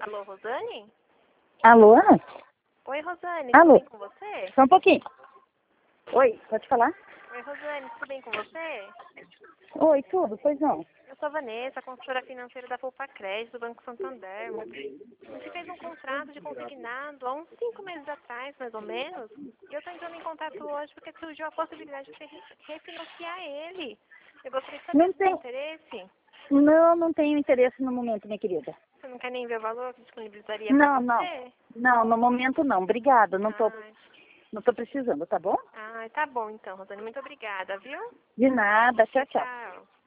Alô, Rosane? Alô? Oi, Rosane, Alô? tudo bem com você? Só um pouquinho. Oi, pode falar? Oi, Rosane, tudo bem com você? Oi, tudo? Pois não. Eu sou a Vanessa, consultora financeira da Poupa Crédito, do Banco Santander. A gente fez um contrato de consignado há uns 5 meses atrás, mais ou menos, e eu estou entrando em contato hoje porque surgiu a possibilidade de você refinanciar ele. Eu gostaria de saber Não se tem tem. interesse. Não tenho interesse no momento, minha querida. Você não quer nem ver o valor que disponibilizaria para Não, não. você? Não, no momento não. Obrigada. Ai, Não tô precisando, tá bom? tá bom então, Rosane. Muito obrigada, viu? De nada. Tchau, tchau. Tchau.